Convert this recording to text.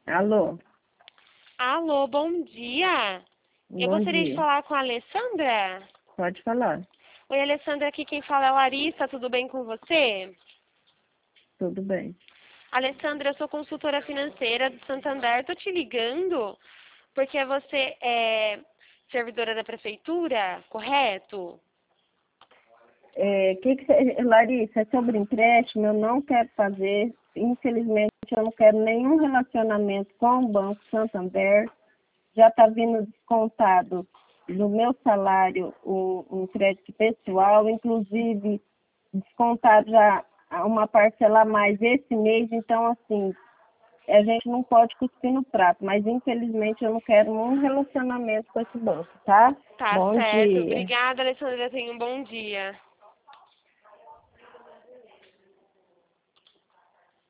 Alô, Alô, bom dia. Eu bom gostaria de dia. falar com a Alessandra. Pode falar. Oi, Alessandra, aqui quem fala é a Larissa, tudo bem com você? Tudo bem. Alessandra, eu sou consultora financeira do Santander, tô te ligando porque você é servidora da prefeitura, correto? Larissa, é sobre empréstimo, eu não quero fazer. Infelizmente, eu não quero nenhum relacionamento com o Banco Santander. Já está vindo descontado no meu salário um crédito pessoal, inclusive descontado já uma parcela a mais esse mês. Então, assim, a gente não pode cuspir no prato, mas infelizmente eu não quero um relacionamento com esse banco, tá? Tá Bom certo. dia. Obrigada, Alessandra. Tenha um bom dia.